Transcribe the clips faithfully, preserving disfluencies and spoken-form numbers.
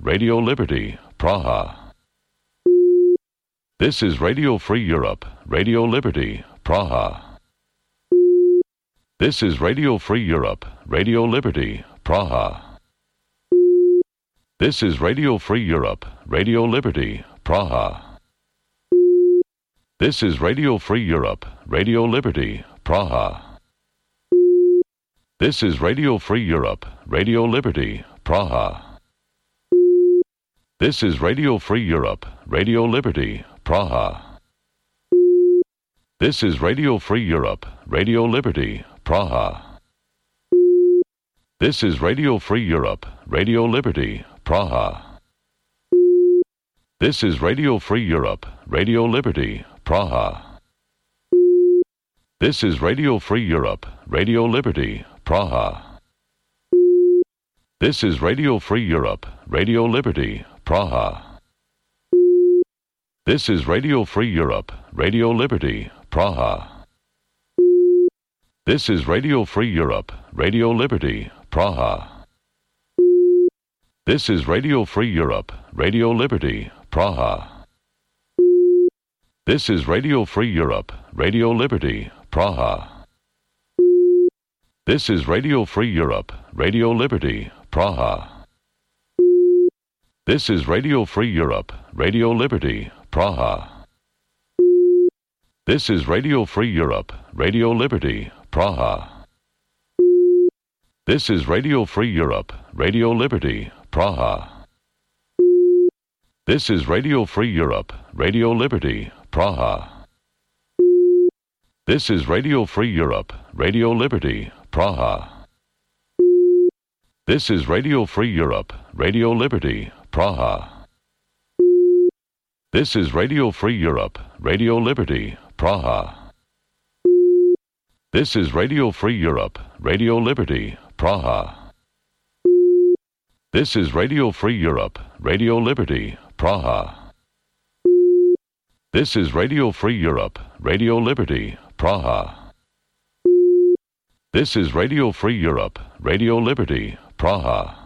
Radio Liberty, Praha. This is Radio Free Europe, Radio Liberty, Praha. This is Radio Free Europe, Radio Liberty, Praha. This is Radio Free Europe, Radio Liberty, Praha. This is Radio Free Europe, Radio Liberty, Praha. This is Radio Free Europe, Radio Liberty, Praha. This is Radio Free Europe, Radio Liberty, Praha. This is Radio Free Europe, Radio Liberty, Praha. This is Radio Free Europe, Radio Liberty, Praha. This is Radio Free Europe, Radio Liberty, Praha. This is Radio Free Europe, Radio Liberty, Praha. This is Radio Free Europe, Radio Liberty, Praha. This is Radio Free Europe, Radio Liberty, Praha. This is Radio Free Europe, Radio Liberty, Praha. This is Radio Free Europe, Radio Liberty, Praha. This is Radio Free Europe, Radio Liberty, Praha. This is Radio Free Europe, Radio Liberty, Praha. This is Radio Free Europe, Radio Liberty, Praha. This is Radio Free Europe, Radio Liberty, Praha. This is Radio Free Europe, Radio Liberty, Praha. This is Radio Free Europe, Radio Liberty, Praha. This is Radio Free Europe, Radio Liberty, Praha. This is Radio Free Europe, Radio Liberty, Praha. This is Radio Free Europe, Radio Liberty, Praha. This is Radio Free Europe, Radio Liberty, Praha. This is Radio Free Europe, Radio Liberty, Praha. This is Radio Free Europe, Radio Liberty, Praha. This is Radio Free Europe, Radio Liberty, Praha.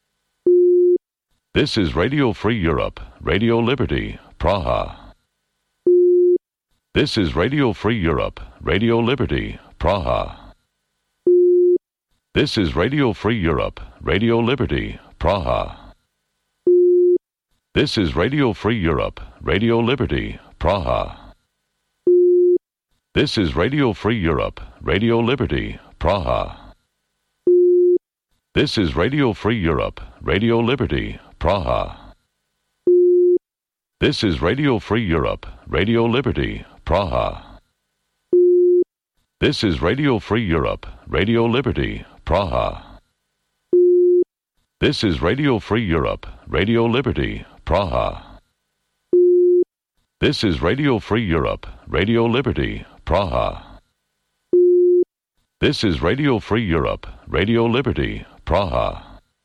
This is Radio Free Europe, Radio Liberty, Praha. This is Radio Free Europe, Radio Liberty, Praha. This is Radio Free Europe, Radio Liberty, Praha. This is Radio Free Europe, Radio Liberty, Praha. This is Radio Free Europe, Radio Liberty, Praha. This is Radio Free Europe, Radio Liberty, Praha. This is Radio Free Europe, Radio Liberty, Praha. This is Radio Free Europe, Radio Liberty, Praha. This is Radio Free Europe, Radio Liberty, Praha. This is Radio Free Europe, Radio Liberty, Praha. This is Radio Free Europe, Radio Liberty, Praha.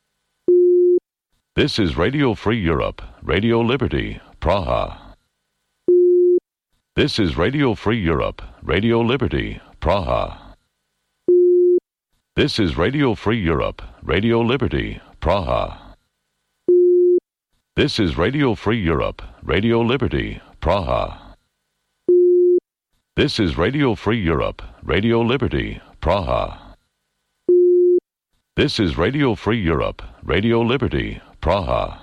This is Radio Free Europe, Radio Liberty, Praha. This is Radio Free Europe, Radio Liberty, Praha. This is Radio Free Europe, Radio Liberty, Praha. This is Radio Free Europe, Radio Liberty, Praha. This is Radio Free Europe, Radio Liberty, Praha. This is Radio Free Europe, Radio Liberty, Praha.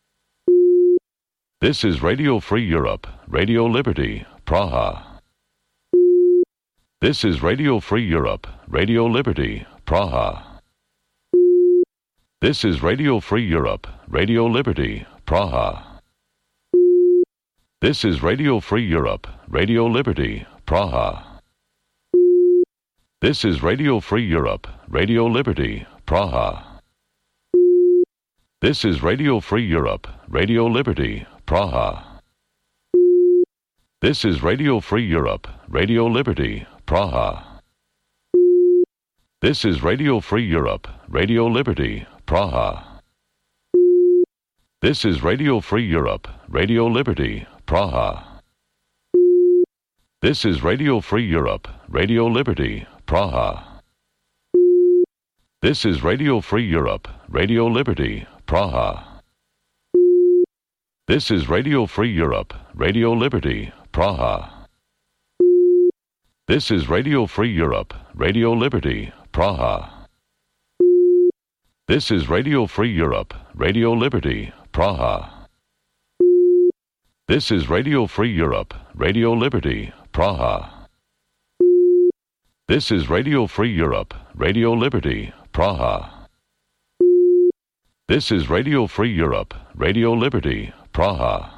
This is Radio Free Europe, Radio Liberty, Praha. This is Radio Free Europe, Radio Liberty, Praha. This is Radio Free Europe, Radio Liberty, Praha. This is Radio Free Europe, Radio Liberty, Praha. This is Radio Free Europe, Radio Liberty, Praha. This is Radio Free Europe, Radio Liberty, Praha. This is Radio Free Europe, Radio Liberty, Praha. This is Radio Free Europe, Radio Liberty, Praha. This is Radio Free Europe, Radio Liberty, Praha. This is Radio Free Europe, Radio Liberty, Praha. This is Radio Free Europe, Radio Liberty, Praha. This is Radio Free Europe, Radio Liberty, Praha. This is Radio Free Europe, Radio Liberty, Praha. This is Radio Free Europe, Radio Liberty, Praha. This is Radio Free Europe, Radio Liberty, Praha. This is Radio Free Europe, Radio Liberty, Praha. This is Radio Free Europe, Radio Liberty, Praha.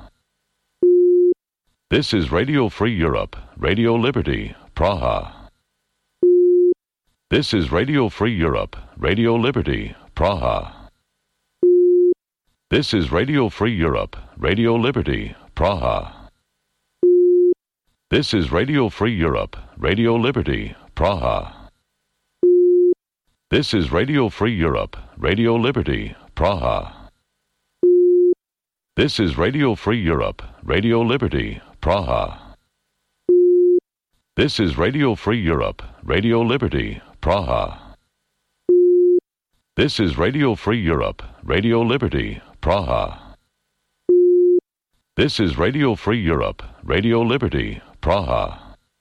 This is Radio Free Europe, Radio Liberty, Praha. This is Radio Free Europe, Radio Liberty, Praha. This is Radio Free Europe, Radio Liberty, Praha. This is Radio Free Europe, Radio Liberty, Praha. This is Radio Free Europe, Radio Liberty, Praha. This is Radio Free Europe, Radio Liberty, Praha. This is Radio Free Europe, Radio Liberty, Praha. This is Radio Free Europe, Radio Liberty, Praha. This is Radio Free Europe, Radio Liberty, Praha.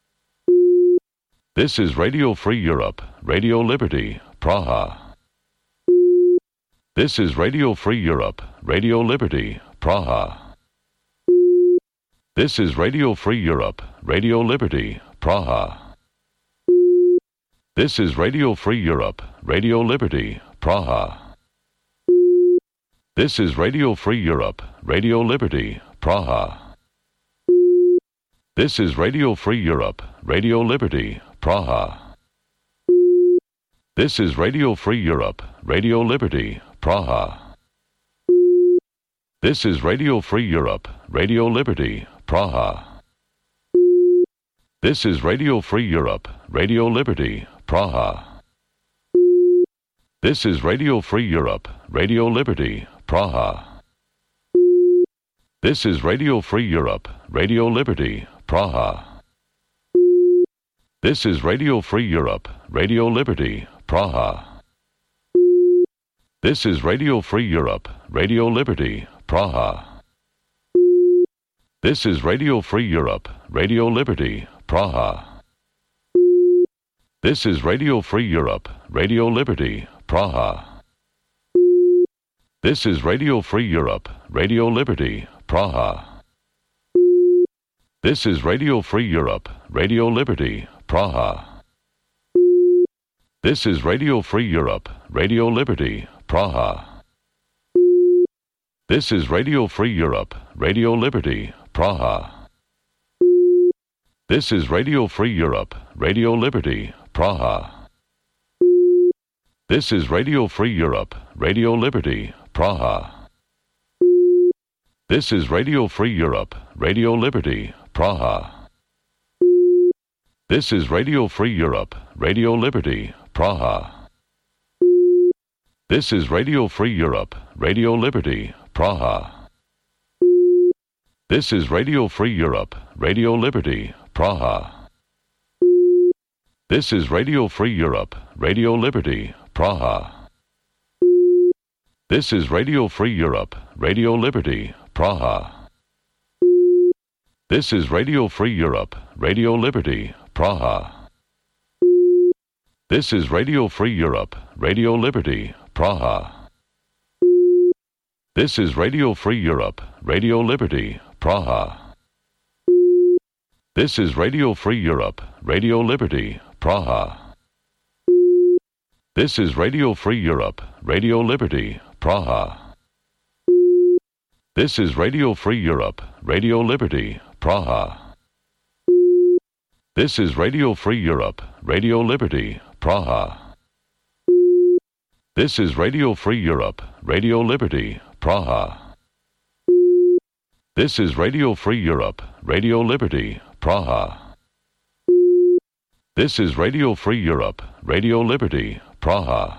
This is Radio Free Europe, Radio Liberty, Praha. This is Radio Free Europe, Radio Liberty, Praha. This is Radio Free Europe, Radio Liberty, Praha. This is Radio Free Europe, Radio Liberty, Praha. This is Radio Free Europe, Radio Liberty, Praha. This is Radio Free Europe, Radio Liberty, Praha. This is Radio Free Europe, Radio Liberty, Praha. This is Radio Free Europe, Radio Liberty, Praha. This is Radio Free Europe, Radio Liberty, Praha. This is Radio Free Europe, Radio Liberty, Praha. This is Radio Free Europe, Radio Liberty, Praha. This is Radio Free Europe, Radio Liberty, Praha. This is Radio Free Europe, Radio Liberty, Praha. This is Radio Free Europe, Radio Liberty, Praha. This is Radio Free Europe, Radio Liberty, Praha. This is Radio Free Europe, Radio Liberty, Praha. This is Radio Free Europe, Radio Liberty, Praha. This is Radio Free Europe, Radio Liberty, Praha. This is Radio Free Europe, Radio Liberty, Praha. This is Radio Free Europe, Radio Liberty, Praha. This is Radio Free Europe, Radio Liberty, Praha. This is Radio Free Europe, Radio Liberty, Praha. This is Radio Free Europe, Radio Liberty, Praha. This is Radio Free Europe, Radio Liberty, Praha. This is Radio Free Europe, Radio Liberty, Praha. This is Radio Free Europe, Radio Liberty, Praha. This is Radio Free Europe, Radio Liberty, Praha. This is Radio Free Europe, Radio Liberty, Praha. This is Radio Free Europe, Radio Liberty, Praha. This is Radio Free Europe, Radio Liberty, Praha. This is Radio Free Europe, Radio Liberty, Praha. This is Radio Free Europe, Radio Liberty, Praha. This is Radio Free Europe, Radio Liberty, Praha. This is Radio Free Europe, Radio Liberty, Praha. This is Radio Free Europe, Radio Liberty, Praha. This is Radio Free Europe, Radio Liberty, Praha. This is Radio Free Europe, Radio Liberty, Praha.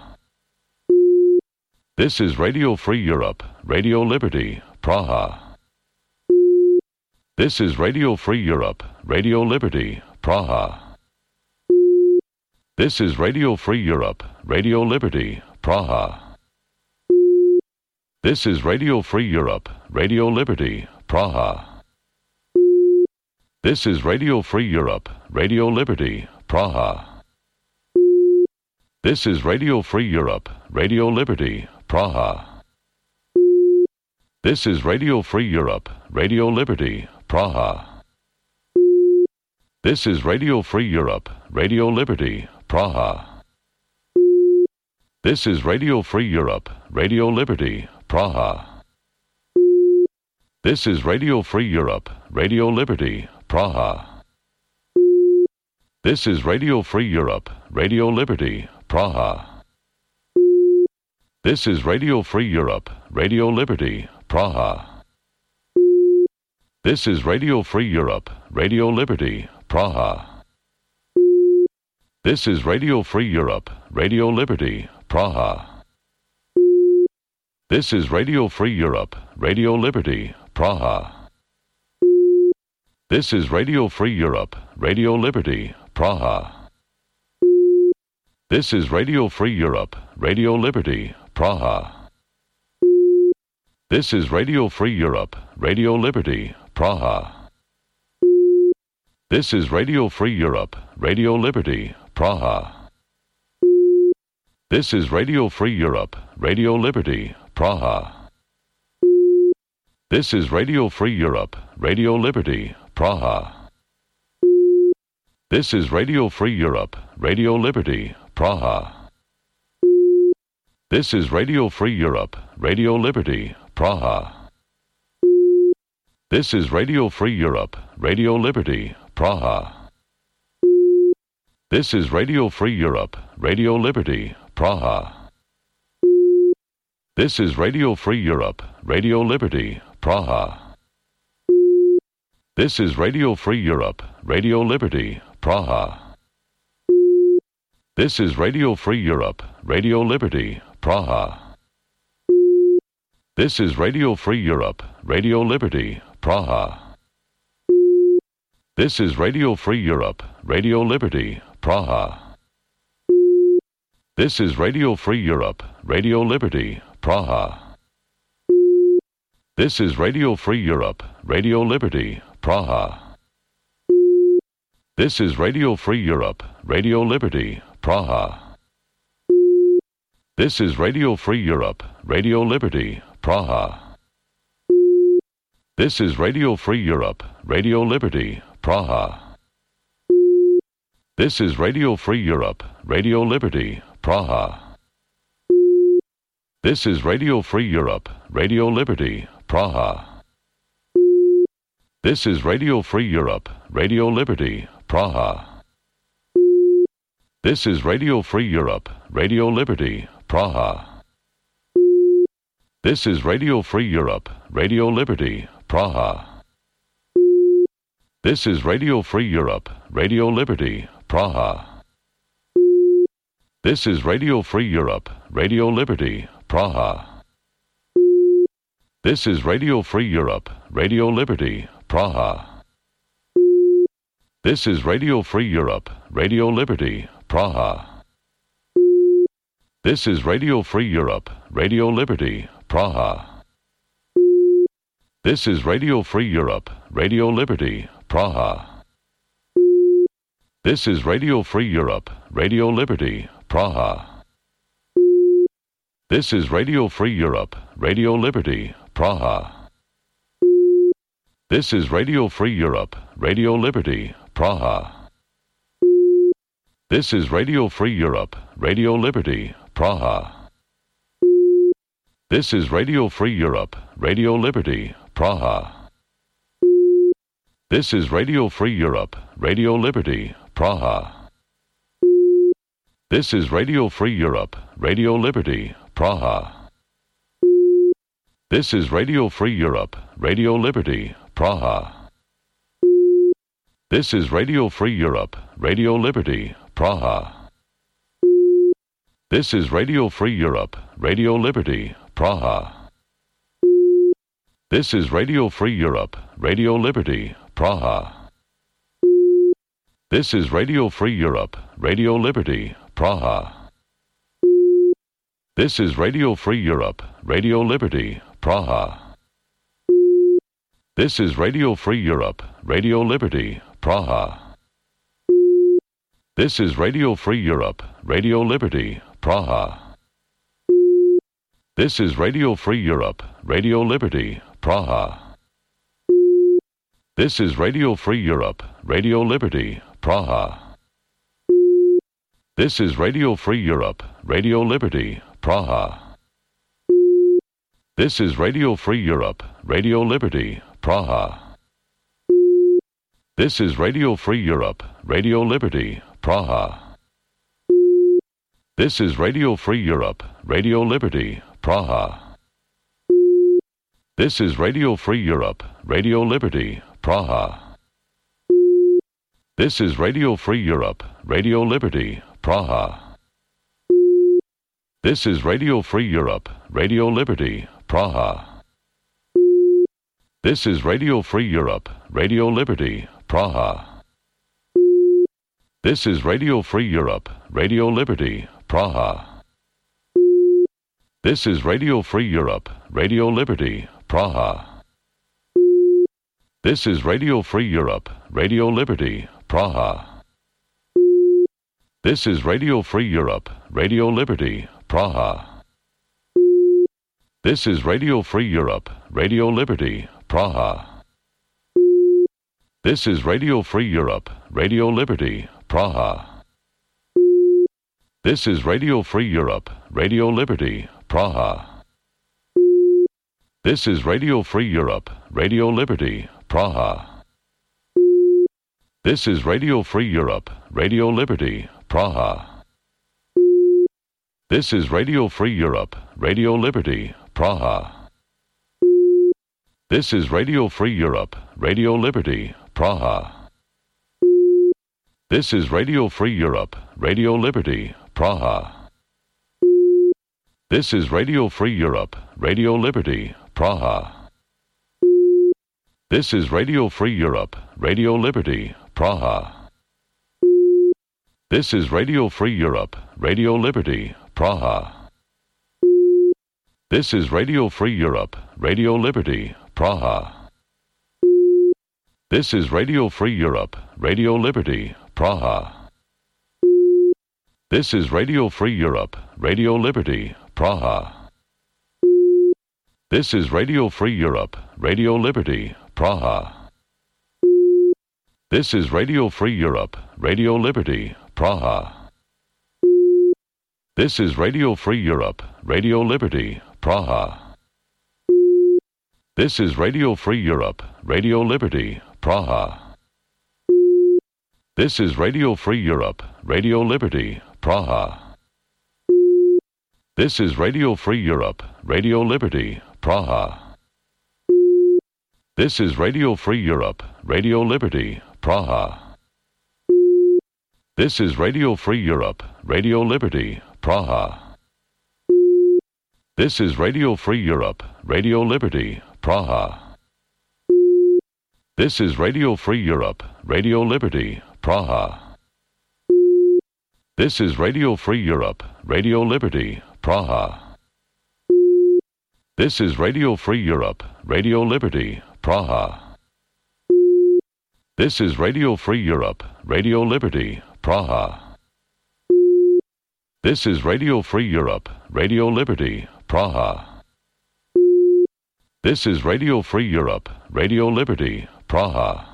This is Radio Free Europe, Radio Liberty, Praha. This is Radio Free Europe, Radio Liberty, Praha. This is Radio Free Europe, Radio Liberty, Praha. This is Radio Free Europe, Radio Liberty, Praha. This is Radio Free Europe, Radio Liberty, Praha. This is Radio Free Europe, Radio Liberty, Praha. This is Radio Free Europe, Radio Liberty, Praha. This is Radio Free Europe, Radio Liberty, Praha. This is Radio Free Europe, Radio Liberty, Praha. This is Radio Free Europe, Radio Liberty, Praha. This is Radio Free Europe, Radio Liberty, Praha. This is Radio Free Europe, Radio Liberty, Praha. This is Radio Free Europe, Radio Liberty, Praha. This is Radio Free Europe, Radio Liberty, Praha. This is Radio Free Europe, Radio Liberty, Praha. This is Radio Free Europe, Radio Liberty, Praha. This is Radio Free Europe, Radio Liberty, Praha. This is Radio Free Europe, Radio Liberty, Praha. This is Radio Free Europe, Radio Liberty, Praha. This is Radio Free Europe, Radio Liberty, Praha. This is Radio Free Europe, Radio Liberty, Praha. This is Radio Free Europe, Radio Liberty, Praha. This is Radio Free Europe, Radio Liberty, Praha. This is Radio Free Europe, Radio Liberty, Praha. This is Radio Free Europe, Radio Liberty, Praha. This is Radio Free Europe, Radio Liberty, Praha. This is Radio Free Europe, Radio Liberty, Praha. This is Radio Free Europe, Radio Liberty, Praha. This is Radio Free Europe, Radio Liberty, Praha. This is Radio Free Europe, Radio Liberty, Praha. This is Radio Free Europe, Radio Liberty, Praha. This is Radio Free Europe, Radio Liberty, Praha. This is Radio Free Europe, Radio Liberty, Praha. This is Radio Free Europe, Radio Liberty, Praha. This is Radio Free Europe, Radio Liberty, Praha. This is Radio Free Europe, Radio Liberty, Praha. This is Radio Free Europe, Radio Liberty, Praha. This is Radio Free Europe, Radio Liberty, Praha. This is Radio Free Europe, Radio Liberty, Praha. This is Radio Free Europe, Radio Liberty, Praha. This is Radio Free Europe, Radio Liberty, Praha. This is Radio Free Europe, Radio Liberty, Praha. This is Radio Free Europe, Radio Liberty, Praha. This is Radio Free Europe, Radio Liberty, Praha. This is Radio Free Europe, Radio Liberty, Praha. This is Radio Free Europe, Radio Liberty, Praha. This is Radio Free Europe, Radio Liberty, Praha. This is Radio Free Europe, Radio Liberty, Praha. This is Radio Free Europe, Radio Liberty, Praha. This is Radio Free Europe, Radio Liberty, Praha. This is Radio Free Europe, Radio Liberty, Praha. This is Radio Free Europe, Radio Liberty, Praha. This is Radio Free Europe, Radio Liberty, Praha. This is Radio Free Europe, Radio Liberty, Praha. This is Radio Free Europe, Radio Liberty, Praha. This is Radio Free Europe, Radio Liberty, Praha. This is Radio Free Europe, Radio Liberty, Praha. This is Radio Free Europe, Radio Liberty, Praha. This is Radio Free Europe, Radio Liberty, Praha. This is Radio Free Europe, Radio Liberty, Praha. This is Radio Free Europe, Radio Liberty, Praha. This is Radio Free Europe, Radio Liberty, Praha. This is Radio Free Europe, Radio Liberty, Praha. This is Radio Free Europe, Radio Liberty, Praha. This is Radio Free Europe, Radio Liberty, Praha. This is Radio Free Europe, Radio Liberty, Praha. This is Radio Free Europe, Radio Liberty, Praha. This is Radio Free Europe, Radio Liberty, Praha. This is Radio Free Europe, Radio Liberty, Praha. This is Radio Free Europe, Radio Liberty, Praha. This is Radio Free Europe, Radio Liberty, Praha. This is Radio Free Europe, Radio Liberty, Praha. This is Radio Free Europe, Radio Liberty, Praha. This is Radio Free Europe, Radio Liberty, Praha. This is Radio Free Europe, Radio Liberty, Praha. This is Radio Free Europe, Radio Liberty, Praha. This is Radio Free Europe, Radio Liberty, Praha. This is Radio Free Europe, Radio Liberty, Praha. This is Radio Free Europe, Radio Liberty, Praha. This is Radio Free Europe, Radio Liberty, Praha. This is Radio Free Europe, Radio Liberty, Praha. This is Radio Free Europe, Radio Liberty, Praha. This is Radio Free Europe, Radio Liberty, Praha. This is Radio Free Europe, Radio Liberty, Praha. This is Radio Free Europe, Radio Liberty, Praha. This is Radio Free Europe, Radio Liberty, Praha. This is Radio Free Europe, Radio Liberty, Praha. This is Radio Free Europe, Radio Liberty, Praha. This is Radio Free Europe, Radio Liberty, Praha. This is Radio Free Europe, Radio Liberty, Praha. This is Radio Free Europe, Radio Liberty, Praha. This is Radio Free Europe, Radio Liberty, Praha. This is Radio Free Europe, Radio Liberty, Praha. This is Radio Free Europe, Radio Liberty, Praha. This is Radio Free Europe, Radio Liberty, Praha. This is Radio Free Europe, Radio Liberty, Praha. This is Radio Free Europe, Radio Liberty, Praha. This is Radio Free Europe, Radio Liberty, Praha. This is Radio Free Europe, Radio Liberty, Praha. This is Radio Free Europe, Radio Liberty, Praha. This is Radio Free Europe, Radio Liberty, Praha. This is Radio Free Europe, Radio Liberty, Praha. This is Radio Free Europe, Radio Liberty, Praha. This is Radio Free Europe, Radio Liberty, Praha.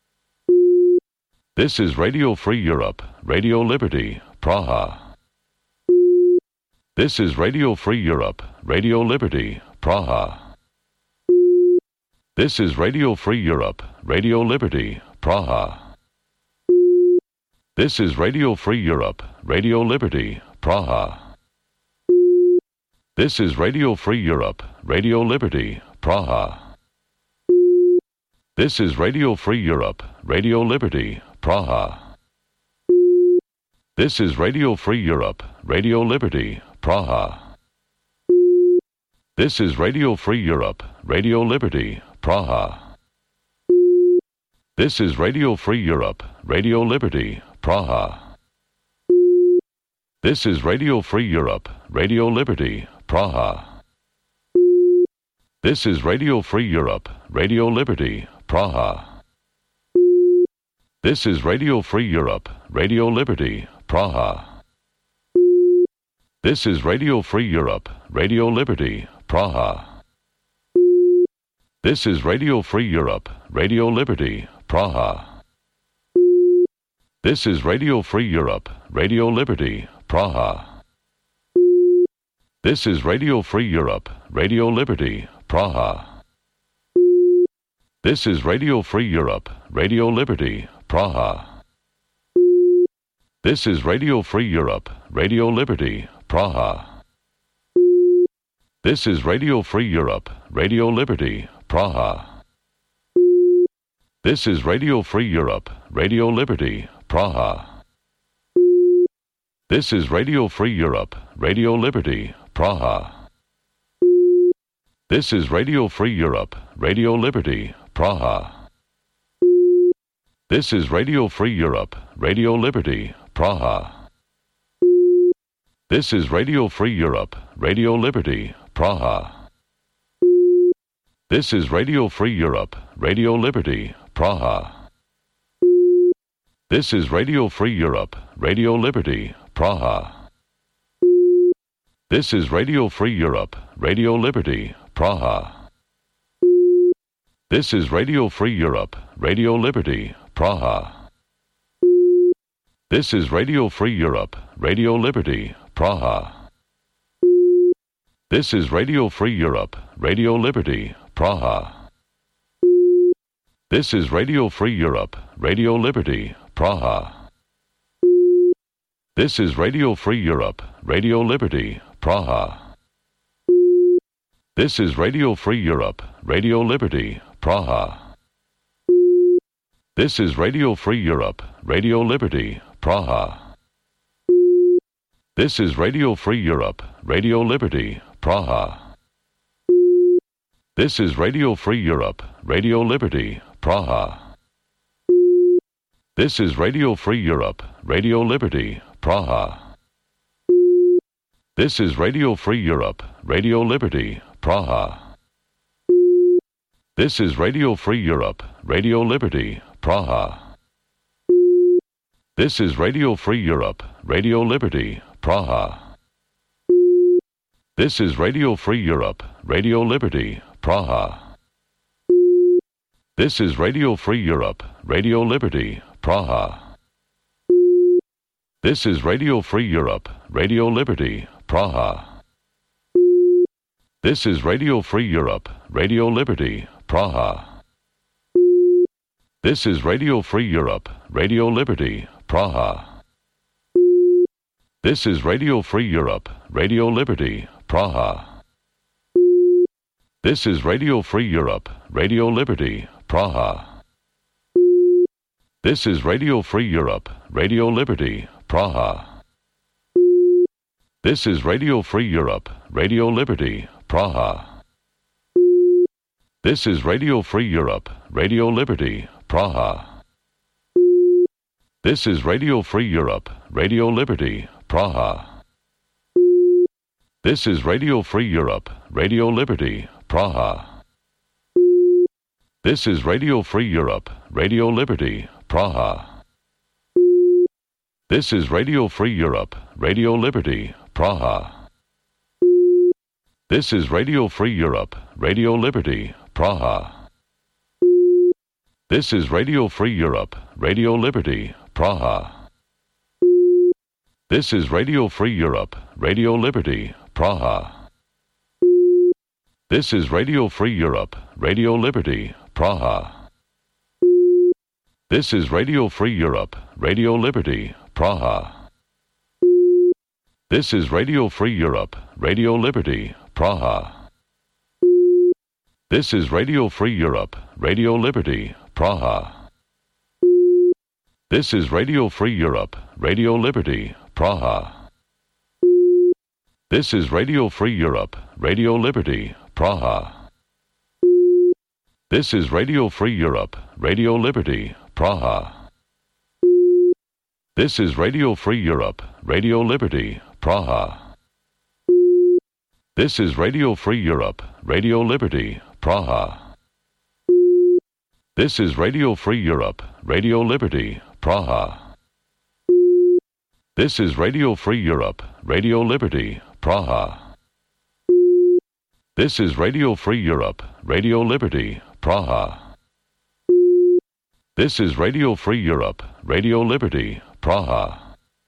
This is Radio Free Europe, Radio Liberty, Praha. This is Radio Free Europe, Radio Liberty, Praha. This is Radio Free Europe, Radio Liberty, Praha. This is Radio Free Europe, Radio Liberty, Praha. This is Radio Free Europe, Radio Liberty, Praha. This is Radio Free Europe, Radio Liberty, Praha. This is Radio Free Europe, Radio Liberty, Praha. This is Radio Free Europe, Radio Liberty, Praha. This is Radio Free Europe, Radio Liberty, Praha. This is Radio Free Europe, Radio Liberty, Praha. This is Radio Free Europe, Radio Liberty, Praha. This is Radio Free Europe, Radio Liberty, Praha. This is Radio Free Europe, Radio Liberty, Praha. This is Radio Free Europe, Radio Liberty, Praha. This is Radio Free Europe, Radio Liberty, Praha. This is Radio Free Europe, Radio Liberty, Praha. This is Radio Free Europe, Radio Liberty, Praha. This is Radio Free Europe, Radio Liberty, Praha. This is Radio Free Europe, Radio Liberty, Praha. This is Radio Free Europe, Radio Liberty, Praha. This is Radio Free Europe, Radio Liberty, Praha. This is Radio Free Europe, Radio Liberty, Praha. This is Radio Free Europe, Radio Liberty, Praha. This is Radio Free Europe, Radio Liberty, Praha. This is Radio Free Europe, Radio Liberty, Praha. This is Radio Free Europe, Radio Liberty, Praha. This is Radio Free Europe, Radio Liberty, Praha. This is Radio Free Europe, Radio Liberty, Praha. This is Radio Free Europe, Radio Liberty, Praha. This is Radio Free Europe, Radio Liberty, Praha. This is Radio Free Europe, Radio Liberty, Praha. This is Radio Free Europe, Radio Liberty, Praha. This is Radio Free Europe, Radio Liberty, Praha. This is Radio Free Europe, Radio Liberty, Praha. This is Radio Free Europe, Radio Liberty, Praha. This is Radio Free Europe, Radio Liberty, Praha. This is Radio Free Europe, Radio Liberty, Praha. This is Radio Free Europe, Radio Liberty, Praha. This is Radio Free Europe, Radio Liberty, Praha. This is Radio Free Europe, Radio Liberty, Praha. This is Radio Free Europe, Radio Liberty, Praha. This is Radio Free Europe, Radio Liberty, Praha. This is Radio Free Europe, Radio Liberty, Praha. This is Radio Free Europe, Radio Liberty, Praha. This is Radio Free Europe, Radio Liberty, Praha. This is Radio Free Europe, Radio Liberty, Praha. This is Radio Free Europe, Radio Liberty, Praha. This is Radio Free Europe, Radio Liberty, Praha. This is Radio Free Europe, Radio Liberty, Praha. This is Radio Free Europe, Radio Liberty, Praha. This is Radio Free Europe, Radio Liberty, Praha. This is Radio Free Europe, Radio Liberty, Praha. This is Radio Free Europe, Radio Liberty, Praha. This is Radio Free Europe, Radio Liberty, Praha. This is Radio Free Europe, Radio Liberty, Praha. This is Radio Free Europe, Radio Liberty, Praha. This is Radio Free Europe, Radio Liberty, Praha. This is Radio Free Europe, Radio Liberty, Praha. This is Radio Free Europe, Radio Liberty, Praha. This is Radio Free Europe, Radio Liberty, Praha. This is Radio Free Europe, Radio Liberty, Praha. This is Radio Free Europe, Radio Liberty, Praha. This is Radio Free Europe, Radio Liberty, Praha. This is Radio Free Europe, Radio Liberty, Praha. This is Radio Free Europe, Radio Liberty, Praha. This is Radio Free Europe, Radio Liberty, Praha. This is Radio Free Europe, Radio Liberty, Praha. This is Radio Free Europe, Radio Liberty, Praha. This is Radio Free Europe, Radio Liberty, Praha. This is Radio Free Europe, Radio Liberty, Praha.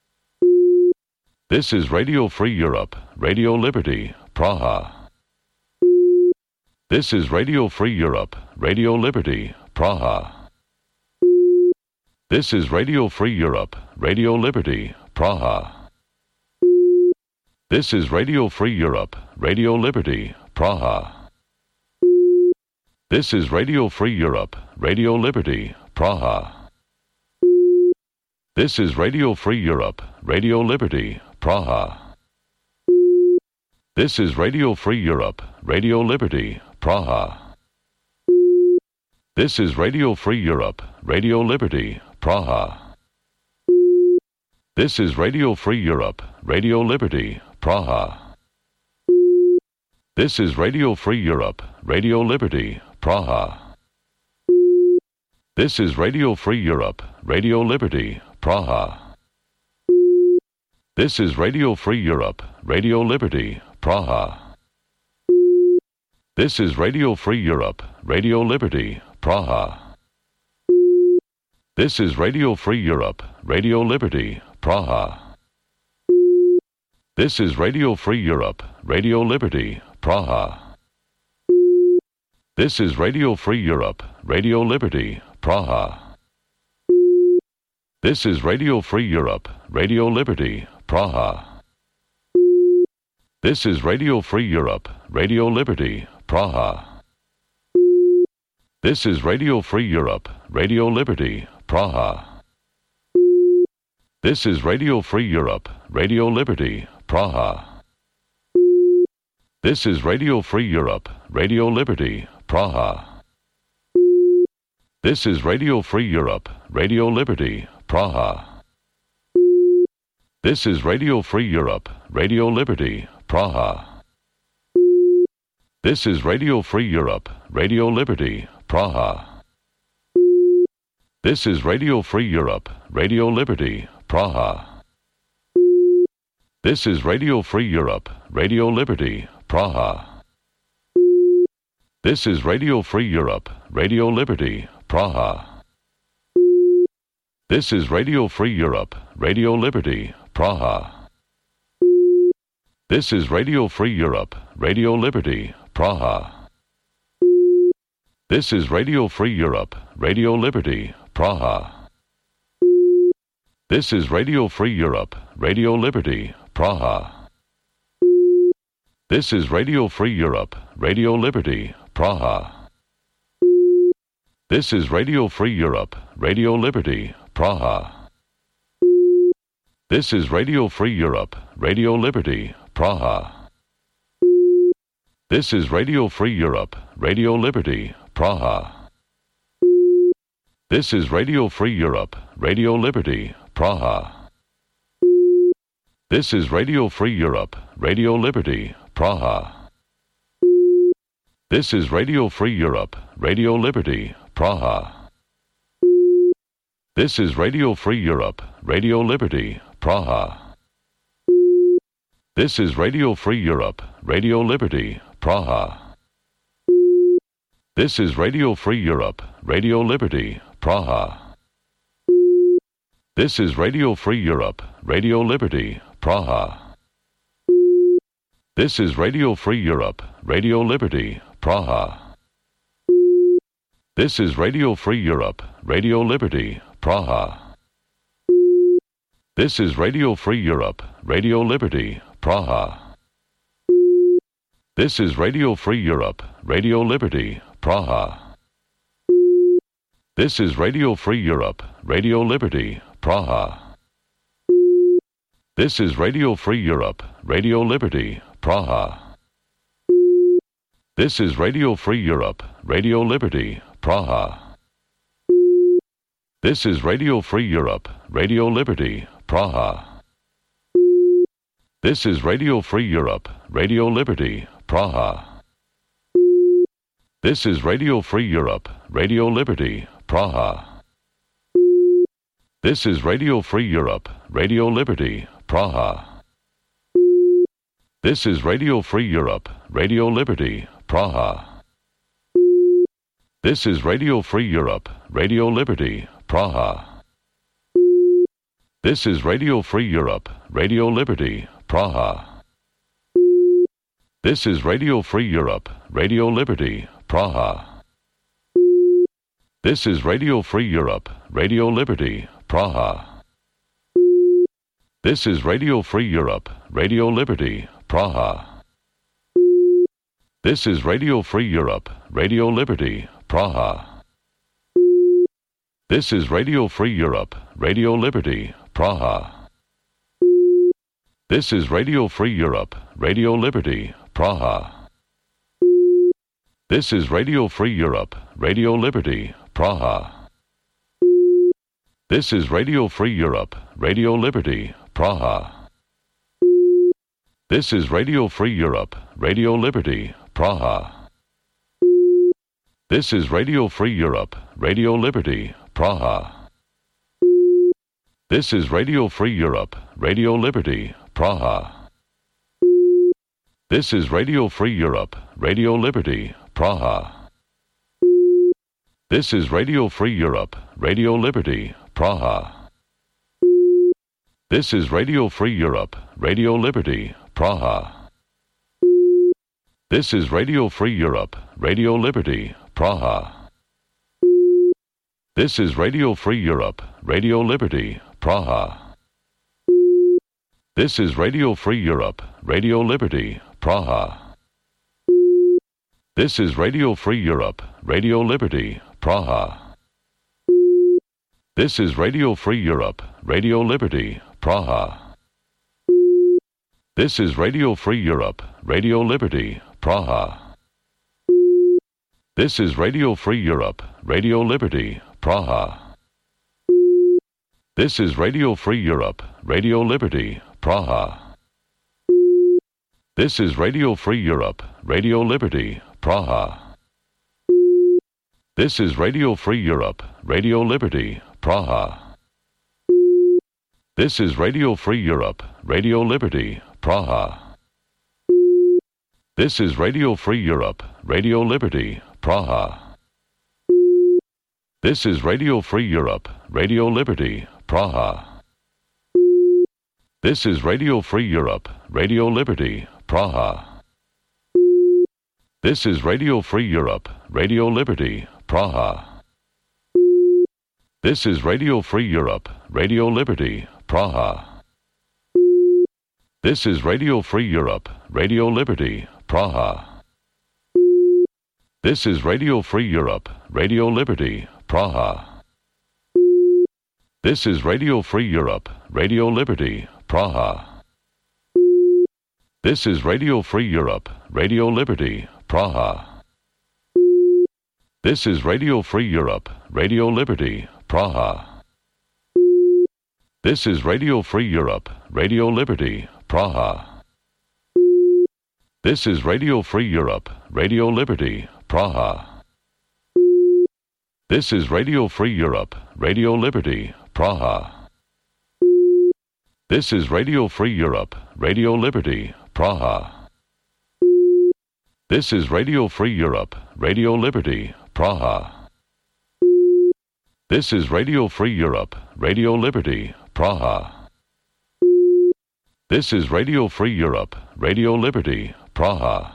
This is Radio Free Europe, Radio Liberty, Praha. This is Radio Free Europe, Radio Liberty, Praha. This is Radio Free Europe, Radio Liberty, Praha. This is Radio Free Europe, Radio Liberty, Praha. This is Radio Free Europe, Radio Liberty, Praha. This is Radio Free Europe, Radio Liberty, Praha. This is Radio Free Europe, Radio Liberty, Praha. This is Radio Free Europe, Radio Liberty, Praha. This is Radio Free Europe, Radio Liberty, Praha. This is Radio Free Europe, Radio Liberty, Praha. This is Radio Free Europe, Radio Liberty, Praha. This is Radio Free Europe, Radio Liberty, Praha. This is Radio Free Europe, Radio Liberty, Praha. This is Radio Free Europe, Radio Liberty, Praha. This is Radio Free Europe, Radio Liberty, Praha. This is Radio Free Europe, Radio Liberty, Praha. This is Radio Free Europe, Radio Liberty, Praha. This is Radio Free Europe, Radio Liberty, Praha. This is Radio Free Europe, Radio Liberty, Praha. This is Radio Free Europe, Radio Liberty, Praha. This is Radio Free Europe, Radio Liberty, Praha. This is Radio Free Europe, Radio Liberty, Praha. This is Radio Free Europe, Radio Liberty, Praha. This is Radio Free Europe, Radio Liberty, Praha. This is Radio Free Europe, Radio Liberty, Praha. This is Radio Free Europe, Radio Liberty, Praha. This is Radio Free Europe, Radio Liberty, Praha. This is Radio Free Europe, Radio Liberty, Praha. This is Radio Free Europe, Radio Liberty, Praha. This is Radio Free Europe, Radio Liberty, Praha. This is Radio Free Europe, Radio Liberty, Praha. This is Radio Free Europe, Radio Liberty, Praha. This is Radio Free Europe, Radio Liberty, Praha. This is Radio Free Europe, Radio Liberty, Praha. This is Radio Free Europe, Radio Liberty, Praha. This is Radio Free Europe, Radio Liberty, Praha. This is Radio Free Europe, Radio Liberty, Praha. This is Radio Free Europe, Radio Liberty, Praha. This is Radio Free Europe, Radio Liberty, Praha. This is Radio Free Europe, Radio Liberty, Praha. This is Radio Free Europe, Radio Liberty, Praha. This is Radio Free Europe, Radio Liberty, Praha. This is Radio Free Europe, Radio Liberty, Praha. This is Radio Free Europe, Radio Liberty, Praha. This is Radio Free Europe, Radio Liberty, Praha. This is Radio Free Europe, Radio Liberty, Praha. This is Radio Free Europe, Radio Liberty, Praha. This is Radio Free Europe, Radio Liberty, Praha. This is Radio Free Europe, Radio Liberty, Praha. This is Radio Free Europe, Radio Liberty, Praha. This is Radio Free Europe, Radio Liberty, Praha. This is Radio Free Europe, Radio Liberty, Praha. This is Radio Free Europe, Radio Liberty, Praha. This is Radio Free Europe, Radio Liberty, Praha. This is Radio Free Europe, Radio Liberty, Praha. This is Radio Free Europe, Radio Liberty, Praha. This is Radio Free Europe, Radio Liberty, Praha. This is Radio Free Europe, Radio Liberty, Praha. This is Radio Free Europe, Radio Liberty, Praha. This is Radio Free Europe, Radio Liberty, Praha. This is Radio Free Europe, Radio Liberty, Praha. This is Radio Free Europe, Radio Liberty, Praha. This is Radio Free Europe, Radio Liberty, Praha. This is Radio Free Europe, Radio Liberty, Praha. This is Radio Free Europe, Radio Liberty, Praha. This is Radio Free Europe, Radio Liberty, Praha. This is Radio Free Europe, Radio Liberty, Praha. This is Radio Free Europe, Radio Liberty, Praha. This is Radio Free Europe, Radio Liberty, Praha. This is Radio Free Europe, Radio Liberty, Praha. This is Radio Free Europe, Radio Liberty, Praha. This is Radio Free Europe, Radio Liberty, Praha. This is Radio Free Europe, Radio Liberty, Praha. This is Radio Free Europe, Radio Liberty, Praha. This is Radio Free Europe, Radio Liberty, Praha. This is Radio Free Europe, Radio Liberty, Praha. This is Radio Free Europe, Radio Liberty, Praha. This is Radio Free Europe, Radio Liberty, Praha. This is Radio Free Europe, Radio Liberty, Praha. This is Radio Free Europe, Radio Liberty, Praha. This is Radio Free Europe, Radio Liberty, Praha. This is Radio Free Europe, Radio Liberty, Praha. This is Radio Free Europe, Radio Liberty, Praha. This is Radio Free Europe, Radio Liberty, Praha. This is Radio Free Europe, Radio Liberty, Praha. This is Radio Free Europe, Radio Liberty, Praha. This is Radio Free Europe, Radio Liberty, Praha. This is Radio Free Europe, Radio Liberty, Praha. This is Radio Free Europe, Radio Liberty, Praha. This is Radio Free Europe, Radio Liberty, Praha. This is Radio Free Europe, Radio Liberty, Praha. This is Radio Free Europe, Radio Liberty, Praha. This is Radio Free Europe, Radio Liberty, Praha. This is Radio Free Europe, Radio Liberty, Praha. This is Radio Free Europe, Radio Liberty, Praha. This is Radio Free Europe, Radio Liberty, Praha. This is Radio Free Europe, Radio Liberty, Praha. This is Radio Free Europe, Radio Liberty, Praha.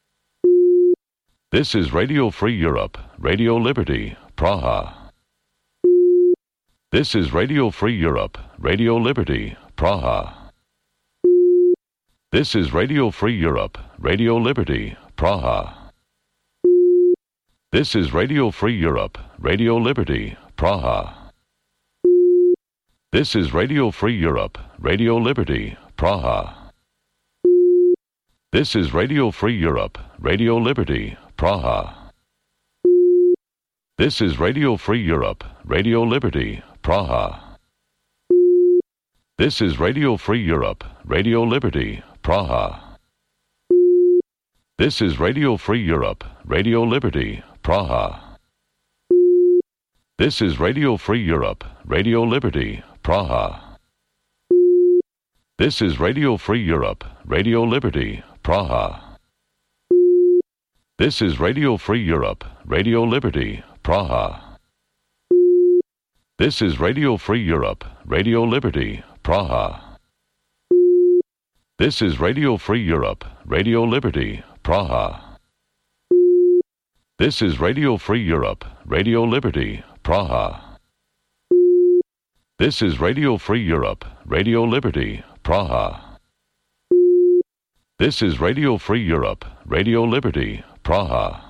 This is Radio Free Europe, Radio Liberty, Praha. This is Radio Free Europe, Radio Liberty, Praha. This is Radio Free Europe, Radio Liberty, Praha. This is Radio Free Europe, Radio Liberty, Praha. This is Radio Free Europe, Radio Liberty, Praha. This is Radio Free Europe, Radio Liberty, Praha. This is Radio Free Europe, Radio Liberty, Praha. This is Radio Free Europe, Radio Liberty, Praha. This is Radio Free Europe, Radio Liberty, Praha. This is Radio Free Europe, Radio Liberty, Praha. This is Radio Free Europe, Radio Liberty, Praha. This is Radio Free Europe, Radio Liberty, Praha. This is Radio Free Europe, Radio Liberty, Praha. This is Radio Free Europe, Radio Liberty, Praha. This is Radio Free Europe, Radio Liberty, Praha. This is Radio Free Europe, Radio Liberty, Praha. This is Radio Free Europe, Radio Liberty, Praha.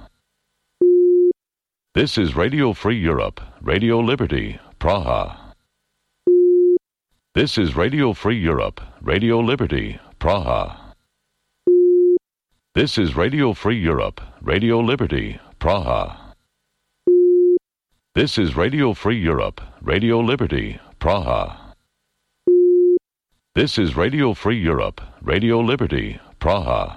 This is Radio Free Europe, Radio Liberty, Praha. This is Radio Free Europe, Radio Liberty, Praha. This is Radio Free Europe, Radio Liberty, Praha. This is Radio Free Europe, Radio Liberty, Praha. This is Radio Free Europe, Radio Liberty, Praha.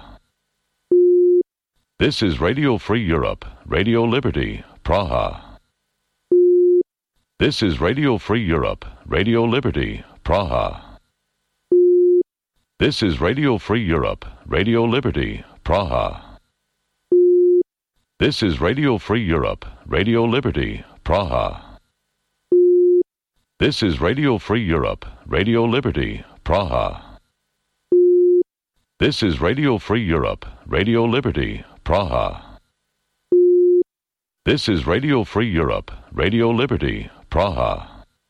This is Radio Free Europe, Radio Liberty, Praha. This is Radio Free Europe, Radio Liberty, Praha. This is Radio Free Europe, Radio Liberty, Praha. This is Radio Free Europe, Radio Liberty, Praha. This is Radio Free Europe, Radio Liberty, Praha. This is Radio Free Europe, Radio Liberty, Praha. This is Radio Free Europe, Radio Liberty, Praha.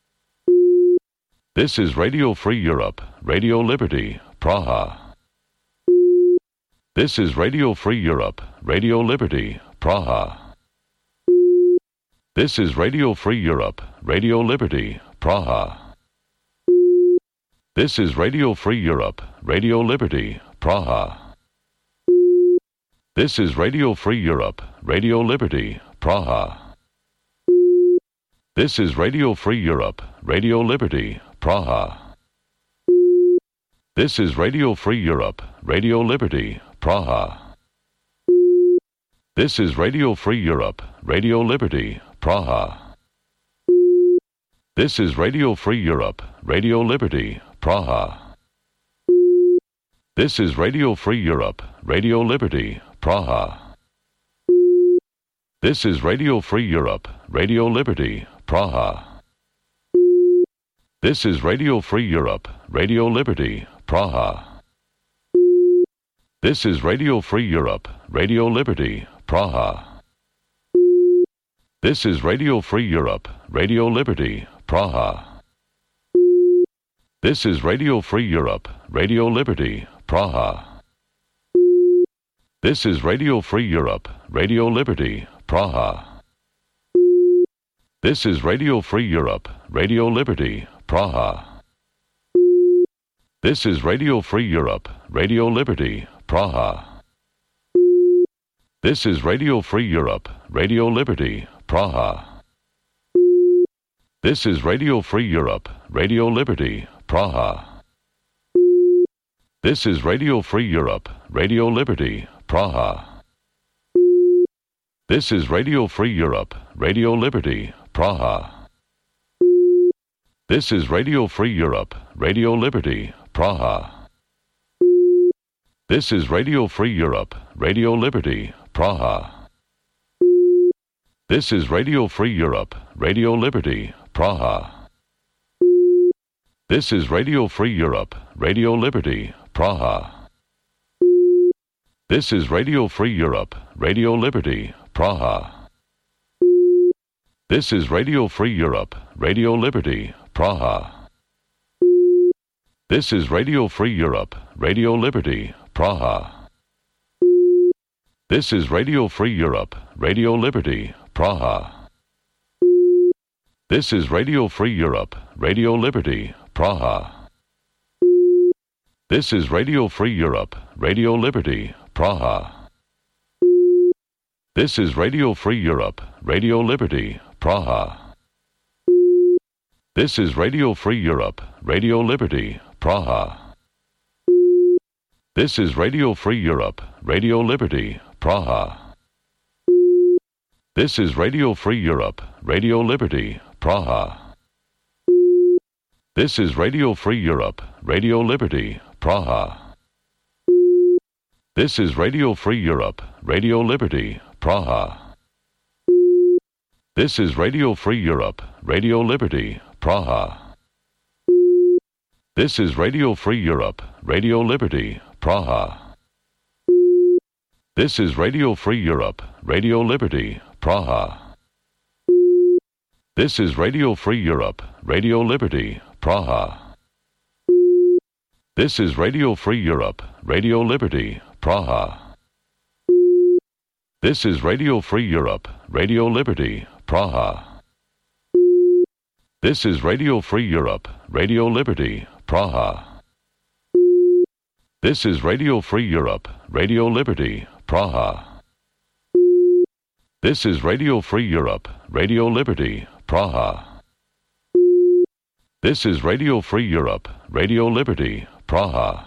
This is Radio Free Europe, Radio Liberty, Praha. This is Radio Free Europe, Radio Liberty, Praha. This is Radio Free Europe, Radio Liberty, Praha. This is Radio Free Europe, Radio Liberty, Praha. This is Radio Free Europe, Radio Liberty, Praha. This is Radio Free Europe, Radio Liberty, Praha. This is Radio Free Europe, Radio Liberty, Praha. This is Radio Free Europe, Radio Liberty, Praha. This is Radio Free Europe, Radio Liberty, Praha. This is Radio Free Europe, Radio Liberty, Praha. This is Radio Free Europe, Radio Liberty, Praha. This is Radio Free Europe, Radio Liberty, Praha. This is Radio Free Europe, Radio Liberty, Praha. This is Radio Free Europe, Radio Liberty, Praha. This is Radio Free Europe, Radio Liberty, Praha. This is Radio Free Europe, Radio Liberty, Praha. This is Radio Free Europe, Radio Liberty, Praha. This is Radio Free Europe, Radio Liberty, Praha. This is Radio Free Europe, Radio Liberty, Praha. This is Radio Free Europe, Radio Liberty, Praha. This is Radio Free Europe, Radio Liberty, Praha. This is Radio Free Europe, Radio Liberty, Praha. This is Radio Free Europe, Radio Liberty, Praha. This is Radio Free Europe, Radio Liberty, Praha. This is Radio Free Europe, Radio Liberty, Praha. This is Radio Free Europe, Radio Liberty, Praha. This is Radio Free Europe, Radio Liberty, Praha. This is Radio Free Europe, Radio Liberty, Praha. This is Radio Free Europe, Radio Liberty, Praha. This is Radio Free Europe, Radio Liberty, Praha. This is Radio Free Europe, Radio Liberty, Praha. This is Radio Free Europe, Radio Liberty, Praha. This is Radio Free Europe, Radio Liberty, Praha. This is Radio Free Europe, Radio Liberty, Praha. This is Radio Free Europe, Radio Liberty, Praha. This is Radio Free Europe, Radio Liberty, Praha. This is Radio Free Europe, Radio Liberty, Praha. This is Radio Free Europe, Radio Liberty, Praha. This is Radio Free Europe, Radio Liberty, Praha. This is Radio Free Europe, Radio Liberty, Praha. This is Radio Free Europe, Radio Liberty, Praha. This is Radio Free Europe, Radio Liberty, Praha. This is Radio Free Europe, Radio Liberty, Praha. This is Radio Free Europe, Radio Liberty, Praha. This is Radio Free Europe, Radio Liberty, Praha. This is Radio Free Europe, Radio Liberty, Praha. This is Radio Free Europe, Radio Liberty, Praha. This is Radio Free Europe, Radio Liberty, Praha.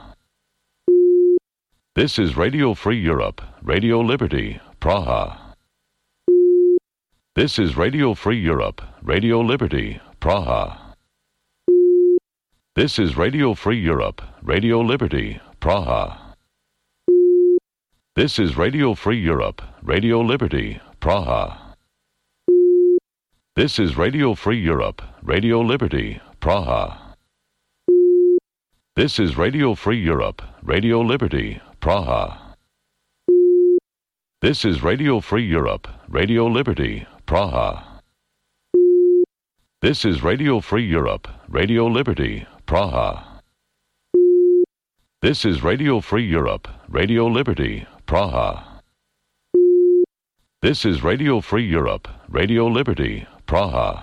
This is Radio Free Europe, Radio Liberty, Praha. This is Radio Free Europe, Radio Liberty, Praha. This is Radio Free Europe, Radio Liberty, Praha. This is Radio Free Europe, Radio Liberty, Praha. This is Radio Free Europe, Radio Liberty, Praha. This is Radio Free Europe, Radio Liberty, Praha. This is Radio Free Europe, Radio Liberty, Praha. This is Radio Free Europe, Radio Liberty, Praha. This is Radio Free Europe, Radio Liberty, Praha. This is Radio Free Europe, Radio Liberty, Praha.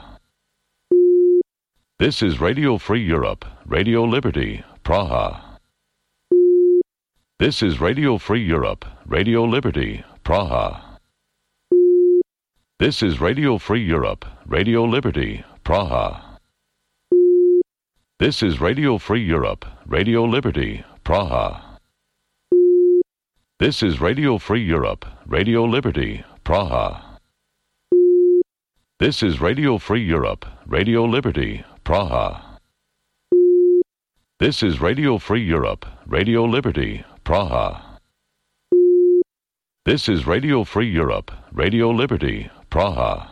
This is Radio Free Europe, Radio Liberty, Praha. This is Radio Free Europe, Radio Liberty, Praha. This is Radio Free Europe, Radio Liberty, Praha. This is Radio Free Europe, Radio Liberty, Praha. This is Radio Free Europe, Radio Liberty, Praha. This is Radio Free Europe, Radio Liberty, Praha. This is Radio Free Europe, Radio Liberty, Praha. This is Radio Free Europe, Radio Liberty, Praha.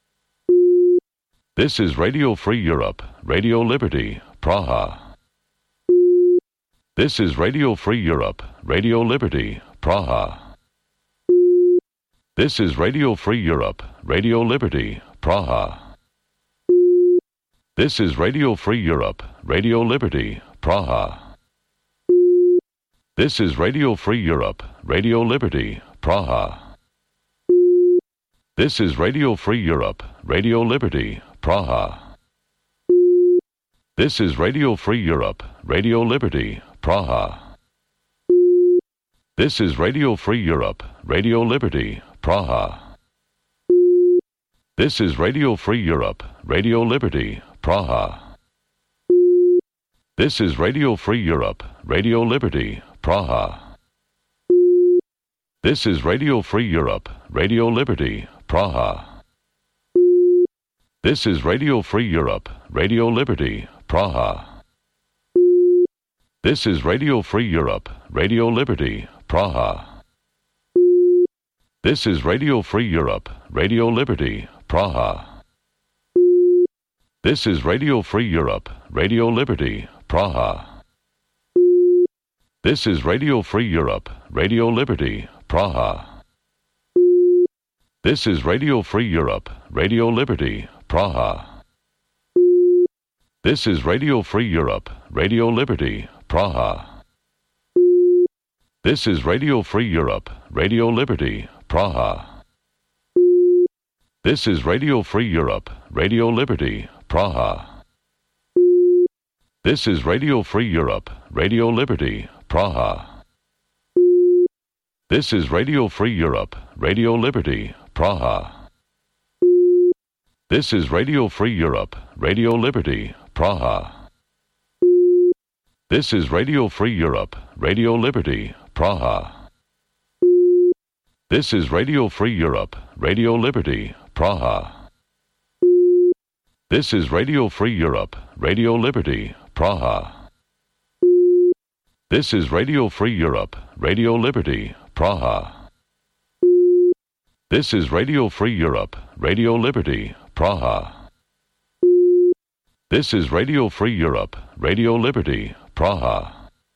This is Radio Free Europe, Radio Liberty, Praha. This is Radio Free Europe, Radio Liberty, Praha. This is Radio Free Europe, Radio Liberty, Praha. This is Radio Free Europe, Radio Liberty, Praha. This is Radio Free Europe, Radio Liberty, Praha. This is Radio Free Europe, Radio Liberty, Praha. This is Radio Free Europe, Radio Liberty, Praha. This is Radio Free Europe, Radio Liberty, Praha. This is Radio Free Europe, Radio Liberty, Praha. This is Radio Free Europe, Radio Liberty, Praha. This is Radio Free Europe, Radio Liberty, Praha. This is Radio Free Europe, Radio Liberty, Praha. This is Radio Free Europe, Radio Liberty, Praha. This is Radio Free Europe, Radio Liberty, Praha. This is Radio Free Europe, Radio Liberty, Praha. This is Radio Free Europe, Radio Liberty, Praha. This is Radio Free Europe, Radio Liberty, Praha. This is Radio Free Europe, Radio Liberty, Praha. This is Radio Free Europe, Radio Liberty, Praha. This is Radio Free Europe, Radio Liberty, Praha. This is Radio Free Europe, Radio Liberty, Praha. This is Radio Free Europe, Radio Liberty, Praha. This is Radio Free Europe, Radio Liberty, Praha. This is Radio Free Europe, Radio Liberty, Praha. This is Radio Free Europe, Radio Liberty, Praha. This is Radio Free Europe, Radio Liberty, Praha. This is Radio Free Europe, Radio Liberty, Praha. This is Radio Free Europe, Radio Liberty, Praha. This is Radio Free Europe, Radio Liberty, Praha.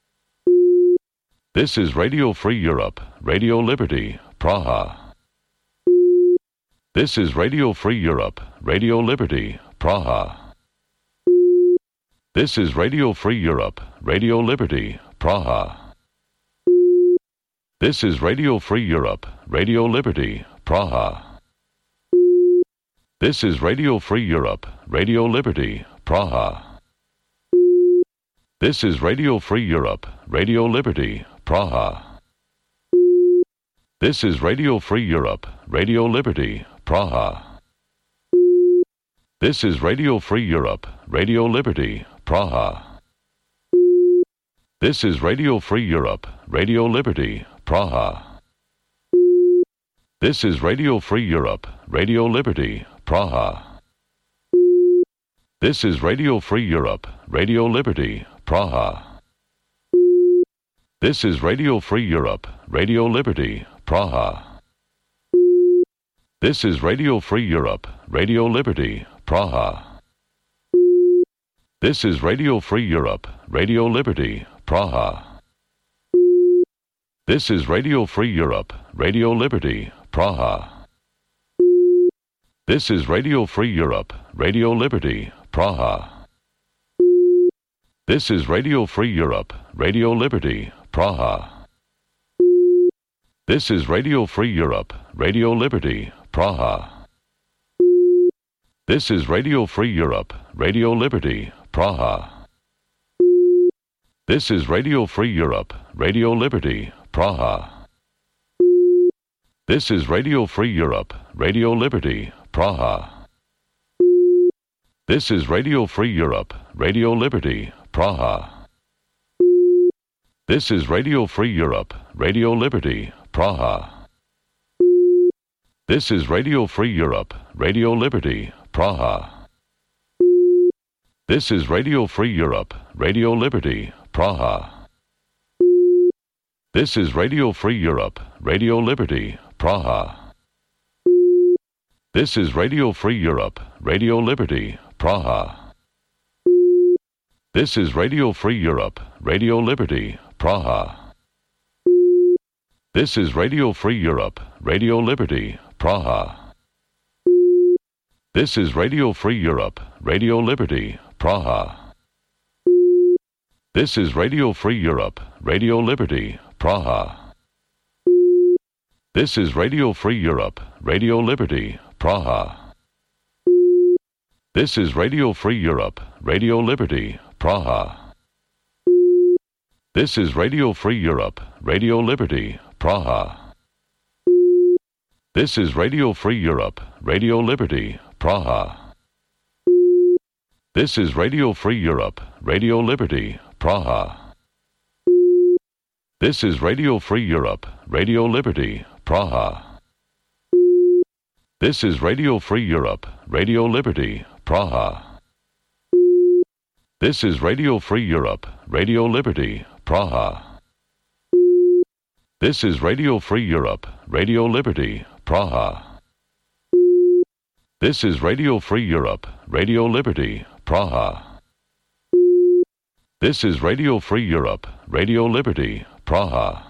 This is Radio Free Europe, Radio Liberty, Praha. This is Radio Free Europe, Radio Liberty, Praha. This is Radio Free Europe, Radio Liberty, Praha. This is Radio Free Europe, Radio Liberty, Praha. This is Radio Free Europe, Radio Liberty, Praha. This is Radio Free Europe, Radio Liberty, Praha. This is Radio Free Europe, Radio Liberty, Praha. This is Radio Free Europe, Radio Liberty, Praha. This is Radio Free Europe, Radio Liberty, Praha. This is Radio Free Europe, Radio Liberty, Praha. This is Radio Free Europe, Radio Liberty, Praha. This is Radio Free Europe, Radio Liberty, Praha. This is Radio Free Europe, Radio Liberty, Praha. This is Radio Free Europe, Radio Liberty, Praha. This is Radio Free Europe, Radio Liberty, Praha. This is Radio Free Europe, Radio Liberty, Praha. This is Radio Free Europe, Radio Liberty, Praha. This is Radio Free Europe, Radio Liberty, Praha. This is Radio Free Europe, Radio Liberty, Praha. This is Radio Free Europe, Radio Liberty, Praha. This is Radio Free Europe, Radio Liberty, Praha. This is Radio Free Europe, Radio Liberty, Praha. This is Radio Free Europe, Radio Liberty, Praha. This is Radio Free Europe, Radio Liberty, Praha. This is Radio Free Europe, Radio Liberty, Praha. This is Radio Free Europe, Radio Liberty, Praha. This is Radio Free Europe, Radio Liberty, Praha. This is Radio Free Europe, Radio Liberty, Praha. This is Radio Free Europe, Radio Liberty, Praha. This is Radio Free Europe, Radio Liberty, Praha. This is Radio Free Europe, Radio Liberty, Praha. This is Radio Free Europe, Radio Liberty, Praha. This is Radio Free Europe, Radio Liberty, Praha. This is Radio Free Europe, Radio Liberty, Praha. This is Radio Free Europe, Radio Liberty, Praha. This is Radio Free Europe, Radio Liberty, Praha. This is Radio Free Europe, Radio Liberty, Praha. This is Radio Free Europe, Radio Liberty, Praha. This is Radio Free Europe, Radio Liberty, Praha. This is Radio Free Europe, Radio Liberty, Praha. This is Radio Free Europe, Radio Liberty, Praha. This is Radio Free Europe, Radio Liberty, Praha.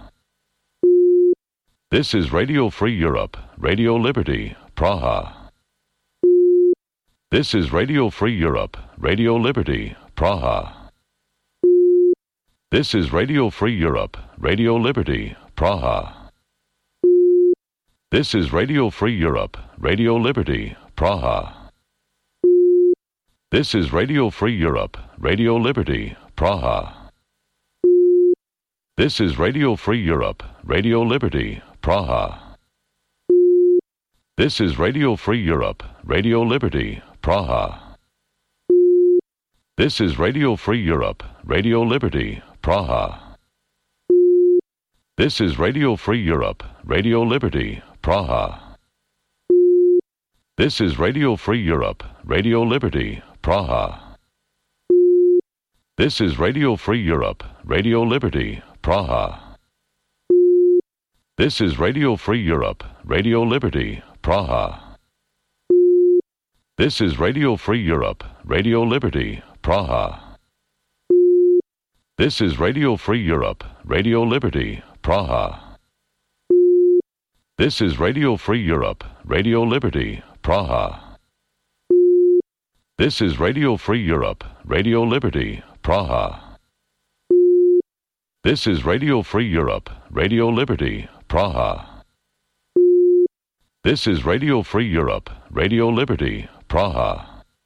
This is Radio Free Europe, Radio Liberty, Praha. This is Radio Free Europe, Radio Liberty, Praha. This is Radio Free Europe, Radio Liberty, Praha. This is Radio Free Europe, Radio Liberty, Praha. This is Radio Free Europe, Radio Liberty, Praha. This is Radio Free Europe, Radio Liberty, Praha. This is Radio Free Europe, Radio Liberty, Praha. This is Radio Free Europe, Radio Liberty, Praha. This is Radio Free Europe, Radio Liberty, Praha. This is Radio Free Europe, Radio Liberty, Praha. This is Radio Free Europe, Radio Liberty, Praha. This is Radio Free Europe, Radio Liberty, Praha. This is Radio Free Europe, Radio Liberty, Praha. This is Radio Free Europe, Radio Liberty, Praha. This is Radio Free Europe, Radio Liberty, Praha. This is Radio Free Europe, Radio Liberty, Praha. This is Radio Free Europe, Radio Liberty, Praha. This is Radio Free Europe, Radio Liberty, Praha.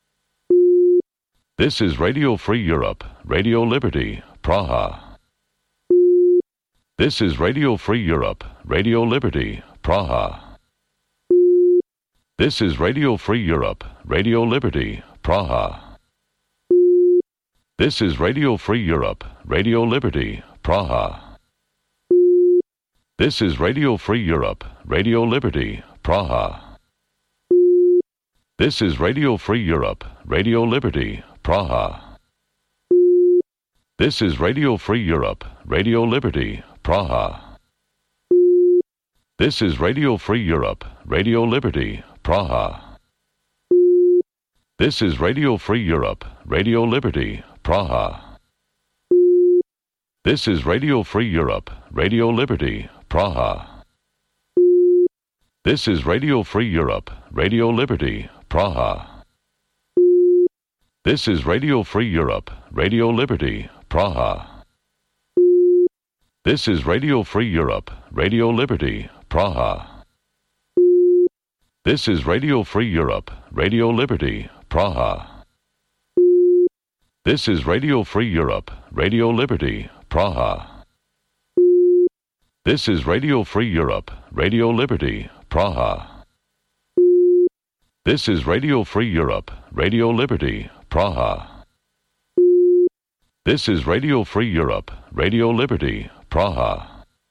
This is Radio Free Europe, Radio Liberty, Praha. This is Radio Free Europe, Radio Liberty, Praha. This is Radio Free Europe, Radio Liberty, Praha. This is Radio Free Europe, Radio Liberty, Praha. This is Radio Free Europe, Radio Liberty, Praha. This is Radio Free Europe, Radio Liberty, Praha. This is Radio Free Europe, Radio Liberty, Praha. This is Radio Free Europe, Radio Liberty, Praha. This is Radio Free Europe, Radio Liberty, Praha. This is Radio Free Europe, Radio Liberty, Praha. This is Radio Free Europe, Radio Liberty, Praha. This is Radio Free Europe, Radio Liberty, Praha. This is Radio Free Europe, Radio Liberty, Praha. This is Radio Free Europe, Radio Liberty, Praha. This is Radio Free Europe, Radio Liberty, Praha. This is Radio Free Europe, Radio Liberty, Praha. This is Radio Free Europe, Radio Liberty, Praha. This is Radio Free Europe, Radio Liberty, Praha.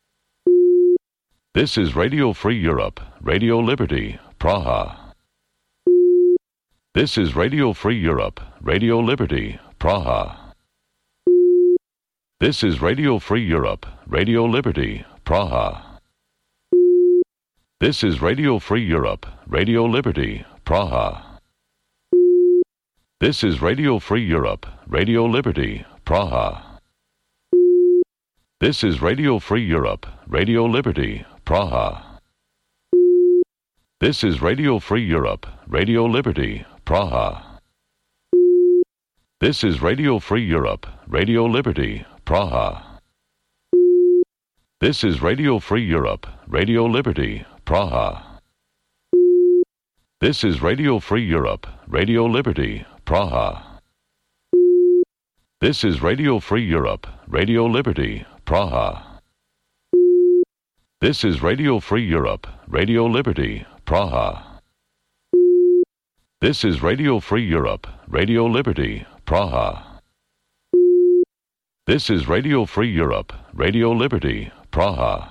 This is Radio Free Europe, Radio Liberty, Praha. This is Radio Free Europe, Radio Liberty, Praha. This is Radio Free Europe, Radio Liberty, Praha. This is Radio Free Europe, Radio Liberty, Praha. This is Radio Free Europe, Radio Liberty, Praha. This is Radio Free Europe, Radio Liberty, Praha. This is Radio Free Europe, Radio Liberty, Praha. This is Radio Free Europe, Radio Liberty, Praha. This is Radio Free Europe, Radio Liberty, Praha. This is Radio Free Europe, Radio Liberty, Praha. This is Radio Free Europe, Radio Liberty, Praha. This is Radio Free Europe, Radio Liberty, Praha. This is Radio Free Europe, Radio Liberty, Praha. This is Radio Free Europe, Radio Liberty, Praha.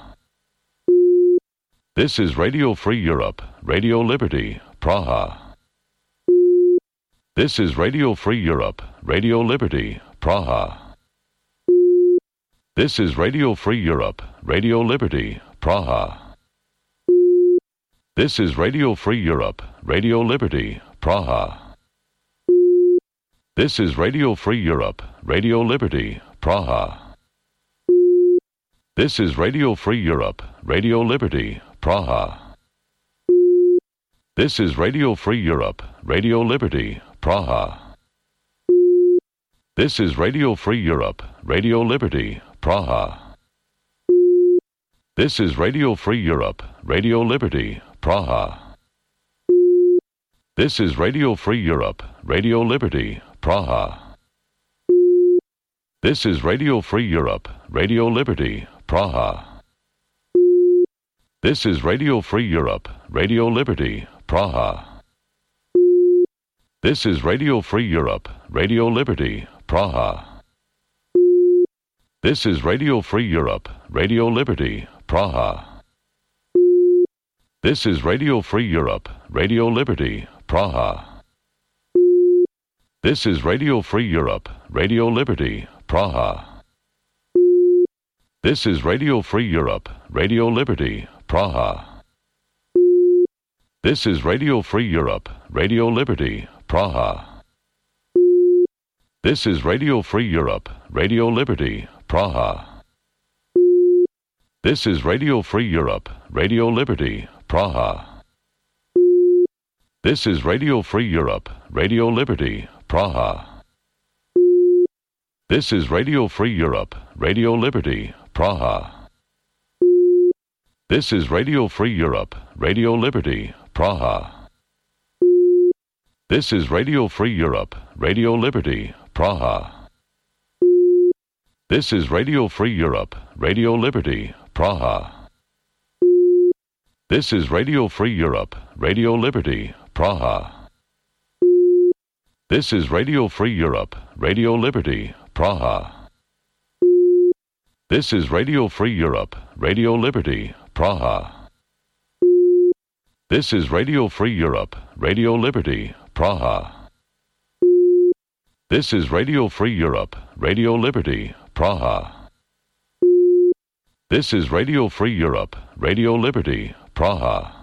This is Radio Free Europe, Radio Liberty, Praha. This is Radio Free Europe, Radio Liberty, Praha. This is Radio Free Europe, Radio Liberty, Praha. This is Radio Free Europe, Radio Liberty, Praha. This is Radio Free Europe, Radio Liberty, Praha. This is Radio Free Europe, Radio Liberty, Praha. This is Radio Free Europe, Radio Liberty, Praha. This is Radio Free Europe, Radio Liberty, Praha. This is Radio Free Europe, Radio Liberty, Praha. This is Radio Free Europe, Radio Liberty, Praha. This is Radio Free Europe, Radio Liberty, Praha. This is Radio Free Europe, Radio Liberty, Praha. This is Radio Free Europe, Radio Liberty, Praha. This is Radio Free Europe, Radio Liberty, Praha. This is Radio Free Europe, Radio Liberty, Praha. This is Radio Free Europe, Radio Liberty, Praha. This is Radio Free Europe, Radio Liberty, Praha. This is Radio Free Europe, Radio Liberty, Praha. This is Radio Free Europe, Radio Liberty, Praha. This is Radio Free Europe, Radio Liberty, Praha. This is Radio Free Europe, Radio Liberty, Praha. This is Radio Free Europe, Radio Liberty, Praha. This is Radio Free Europe, Radio Liberty, Praha. This is Radio Free Europe, Radio Liberty, Praha. This is Radio Free Europe, Radio Liberty, Praha. This is Radio Free Europe, Radio Liberty, Praha. This is Radio Free Europe, Radio Liberty, Praha. This is Radio Free Europe, Radio Liberty, Praha. This is Radio Free Europe, Radio Liberty, Praha. This is Radio Free Europe, Radio Liberty, Praha. This is Radio Free Europe, Radio Liberty, Praha.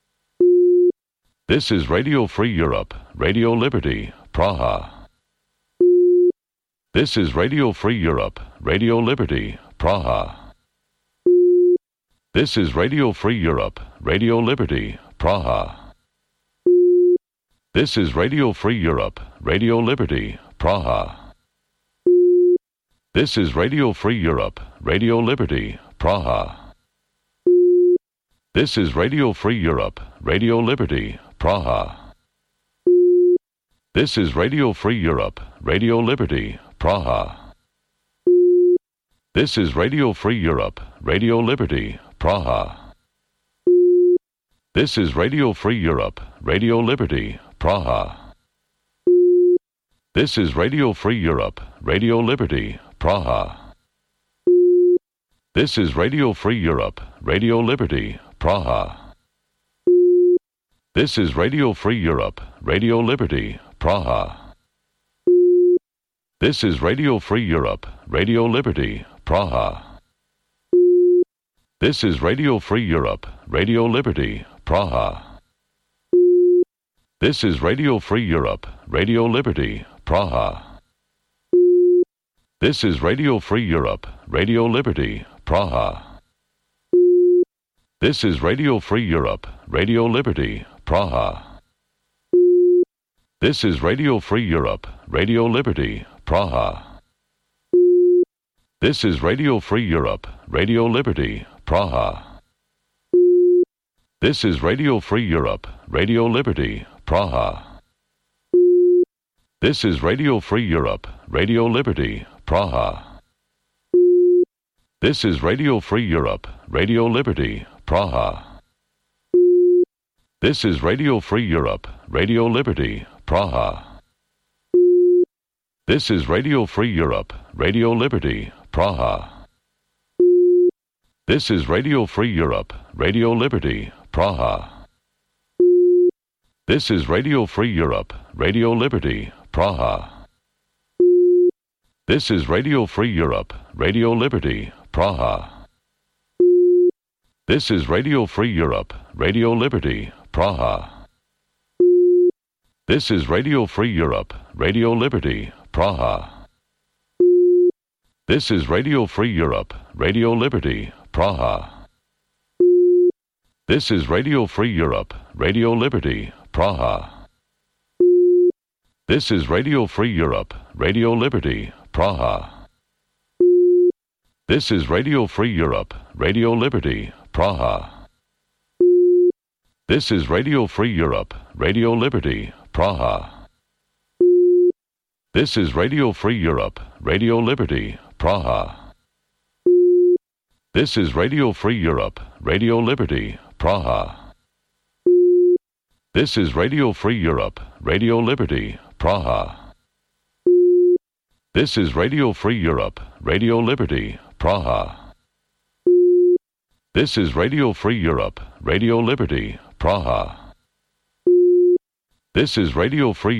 This is Radio Free Europe, Radio Liberty, Praha. This is Radio Free Europe, Radio Liberty, Praha. This is Radio Free Europe, Radio Liberty, Praha. This is Radio Free Europe, Radio Liberty, Praha. This is Radio Free Europe, Radio Liberty, Praha. This is Radio Free Europe, Radio Liberty, Praha. This is Radio Free Europe, Radio Liberty, Praha. This is Radio Free Europe, Radio Liberty, Praha. This is Radio Free Europe, Radio Liberty, Praha. This is Radio Free Europe, Radio Liberty, Praha. This is Radio Free Europe, Radio Liberty, Praha. This is Radio Free Europe, Radio Liberty, Praha. This is Radio Free Europe, Radio Liberty, Praha. This is Radio Free Europe, Radio Liberty, Praha. This is Radio Free Europe, Radio Liberty, Praha. This is Radio Free Europe, Radio Liberty, Praha. This is Radio Free Europe, Radio Liberty, Praha. This is Radio Free Europe, Radio Liberty, Praha. This is Radio Free Europe, Radio Liberty, Praha. This is Radio Free Europe, Radio Liberty, Praha. This is Radio Free Europe, Radio Liberty, Praha. This is Radio Free Europe, Radio Liberty, Praha. This is Radio Free Europe, Radio Liberty, Praha. This is Radio Free Europe, Radio Liberty, Praha. This is Radio Free Europe, Radio Liberty, Praha. This is Radio Free Europe, Radio Liberty, Praha. This is Radio Free Europe, Radio Liberty, Praha. This is Radio Free Europe, Radio Liberty, Praha. This is Radio Free Europe, Radio Liberty, Praha. This is Radio Free Europe, Radio Liberty, Praha. This is Radio Free Europe, Radio Liberty, Praha. This is Radio Free Europe, Radio Liberty, Praha. This is Radio Free Europe, Radio Liberty, Praha. This is Radio Free Europe, Radio Liberty, Praha. This is Radio Free Europe, Radio Liberty, Praha. This is Radio Free Europe, Radio Liberty, Praha. This is Radio Free Europe, Radio Liberty, Praha. This is Radio Free Europe, Radio Liberty, Praha. This is Radio Free Europe, Radio Liberty, Praha. This is Radio Free